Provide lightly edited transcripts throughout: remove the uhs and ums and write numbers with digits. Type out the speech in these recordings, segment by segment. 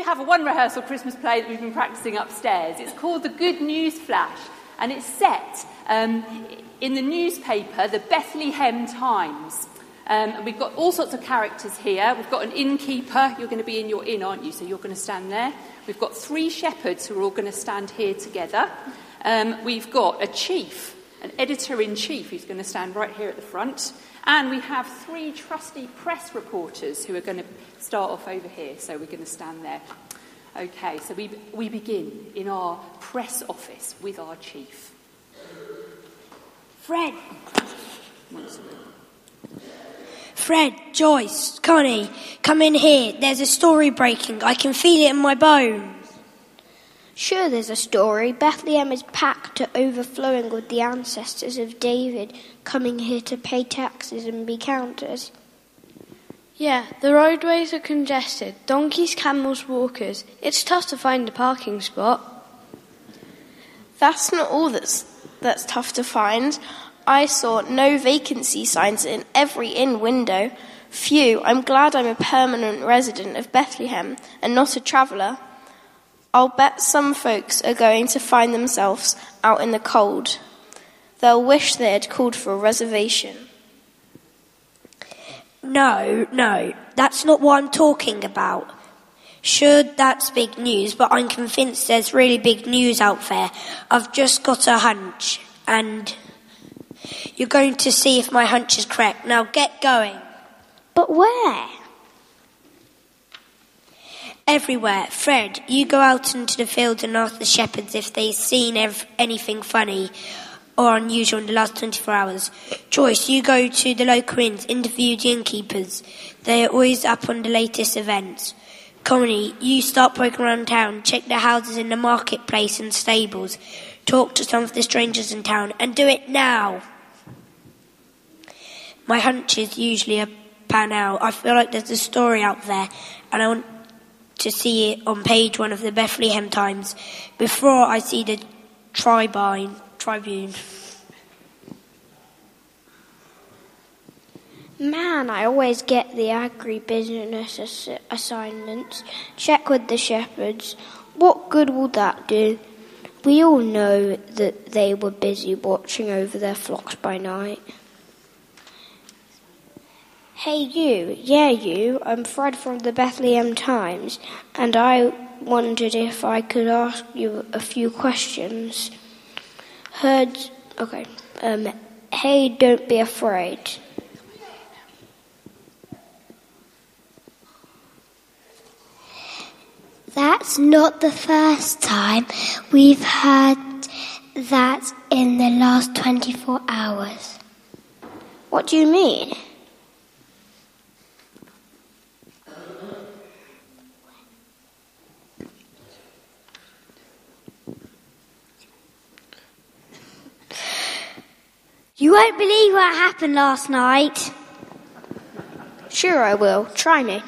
we have one rehearsal Christmas play that we've been practising upstairs. It's called The Good News Flash, and it's set in the newspaper, the Bethlehem Times. We've got all sorts of characters here. We've got an innkeeper. You're going to be in your inn, aren't you? So you're going to stand there. We've got 3 shepherds who are all going to stand here together. We've got a chief, an editor-in-chief, who's going to stand right here at the front. And we have 3 trusty press reporters who are going to start off over here. So we're going to stand there. Okay, so we begin in our press office with our chief. Fred, Joyce, Connie, come in here. There's a story breaking. I can feel it in my bones. Sure, there's a story. Bethlehem is packed to overflowing with the ancestors of David coming here to pay taxes and be counted. Yeah, the roadways are congested. Donkeys, camels, walkers. It's tough to find a parking spot. That's not all that's tough to find. I saw no vacancy signs in every inn window. Phew, I'm glad I'm a permanent resident of Bethlehem and not a traveller. I'll bet some folks are going to find themselves out in the cold. They'll wish they had called for a reservation. No, that's not what I'm talking about. Sure, that's big news, but I'm convinced there's really big news out there. I've just got a hunch, and you're going to see if my hunch is correct. Now get going. But where? Everywhere. Fred, you go out into the field and ask the shepherds if they've seen anything funny or unusual in the last 24 hours. Joyce, you go to the local inns, interview the innkeepers. They're always up on the latest events. Connie, you start poking around town, check the houses in the marketplace and stables, talk to some of the strangers in town, and do it now. My hunch is usually a pan out. I feel like there's a story out there, and I want to see it on page 1 of the Bethlehem Times before I see the Tribune. Man, I always get the agribusiness assignments. Check with the shepherds. What good will that do? We all know that they were busy watching over their flocks by night. Hey you, you, I'm Fred from the Bethlehem Times, and I wondered if I could ask you a few questions. Hey, don't be afraid. That's not the first time we've heard that in the last 24 hours. What do you mean? You won't believe what happened last night. Sure I will. Try me.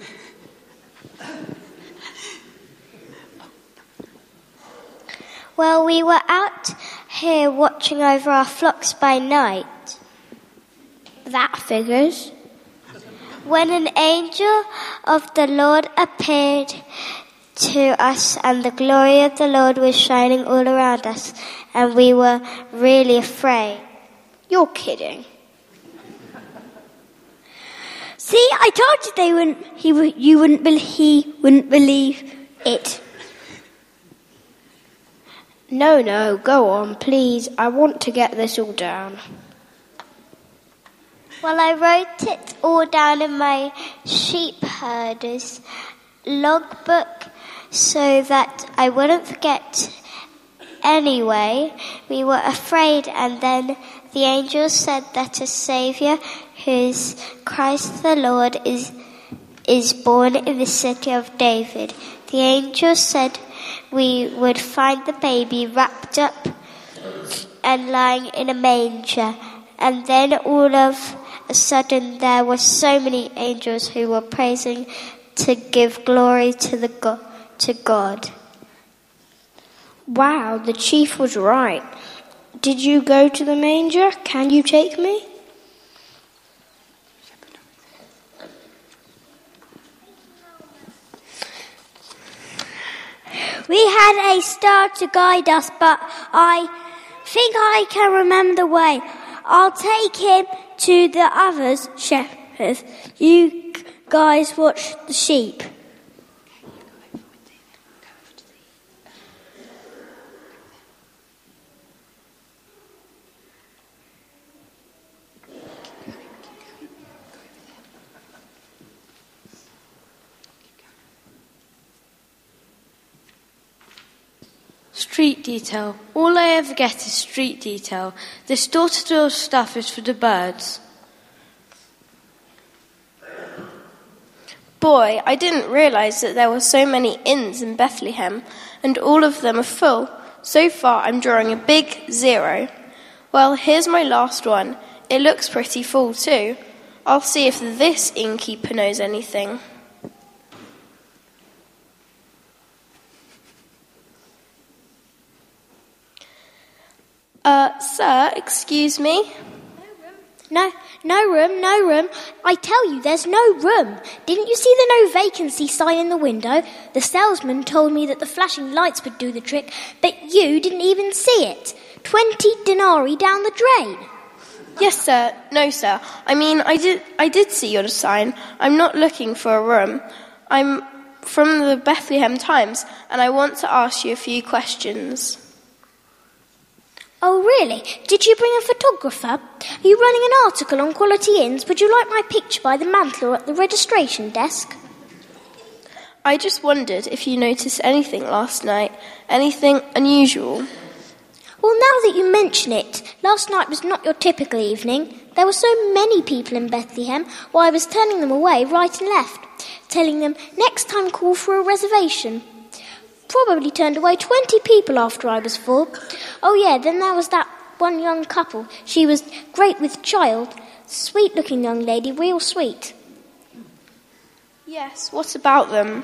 Well, we were out here watching over our flocks by night. That figures. When an angel of the Lord appeared to us, and the glory of the Lord was shining all around us, and we were really afraid. You're kidding. See, I told you he wouldn't believe it. No, go on, please. I want to get this all down. Well, I wrote it all down in my sheep herder's logbook so that I wouldn't forget. Anyway, we were afraid, and then the angel said that a Saviour, who is Christ the Lord, is born in the city of David. The angel said we would find the baby wrapped up and lying in a manger. And then all of a sudden there were so many angels who were praising to give glory to God. Wow, the chief was right. Did you go to the manger? Can you take me? We had a star to guide us, but I think I can remember the way. I'll take him to the others, shepherds. You guys watch the sheep. Street detail. All I ever get is street detail. This door-to-door stuff is for the birds. Boy, I didn't realise that there were so many inns in Bethlehem, and all of them are full. So far, I'm drawing a big 0. Well, here's my last one. It looks pretty full too. I'll see if this innkeeper knows anything. Sir, excuse me? No room. I tell you, there's no room. Didn't you see the no vacancy sign in the window? The salesman told me that the flashing lights would do the trick, but you didn't even see it. 20 denarii down the drain. Yes, sir. No, sir. I mean, I did see your sign. I'm not looking for a room. I'm from the Bethlehem Times, and I want to ask you a few questions. Oh, really? Did you bring a photographer? Are you running an article on quality inns? Would you like my picture by the mantel or at the registration desk? I just wondered if you noticed anything last night, anything unusual. Well, now that you mention it, last night was not your typical evening. There were so many people in Bethlehem, while I was turning them away right and left, telling them, next time call for a reservation. Probably turned away 20 people after I was full. Oh yeah, then there was that one young couple. She was great with child. Sweet-looking young lady, real sweet. Yes, what about them?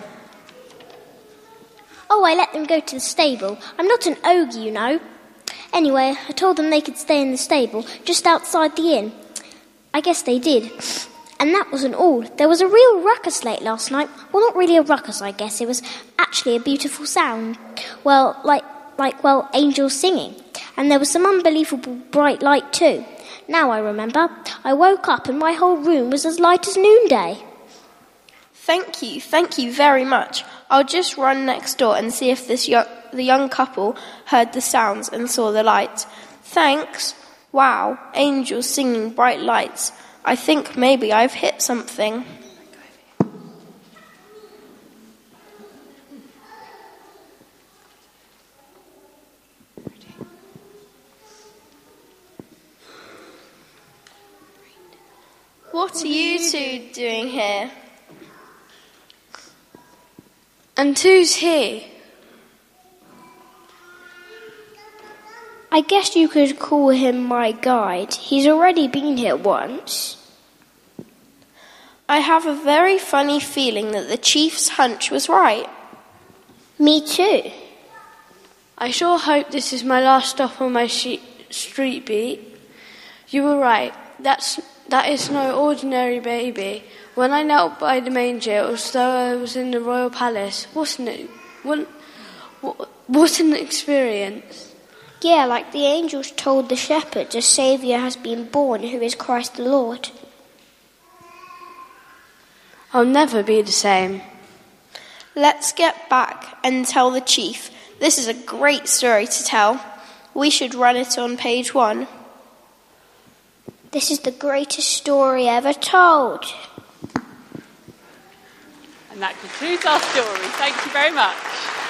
Oh, I let them go to the stable. I'm not an ogre, you know. Anyway, I told them they could stay in the stable, just outside the inn. I guess they did. And that wasn't all. There was a real ruckus late last night. Well, not really a ruckus, I guess. It was actually a beautiful sound. Well, like angels singing. And there was some unbelievable bright light too. Now I remember. I woke up and my whole room was as light as noonday. Thank you very much. I'll just run next door and see if the young couple heard the sounds and saw the light. Thanks. Wow, angels singing bright lights. I think maybe I've hit something. What are you two doing here? And who's here? I guess you could call him my guide. He's already been here once. I have a very funny feeling that the chief's hunch was right. Me too. I sure hope this is my last stop on my street beat. You were right. That is no ordinary baby. When I knelt by the manger, it was as though I was in the royal palace. Wasn't it? What an experience. Yeah, like the angels told the shepherds, a Saviour has been born, who is Christ the Lord. I'll never be the same. Let's get back and tell the chief. This is a great story to tell. We should run it on page 1. This is the greatest story ever told. And that concludes our story. Thank you very much.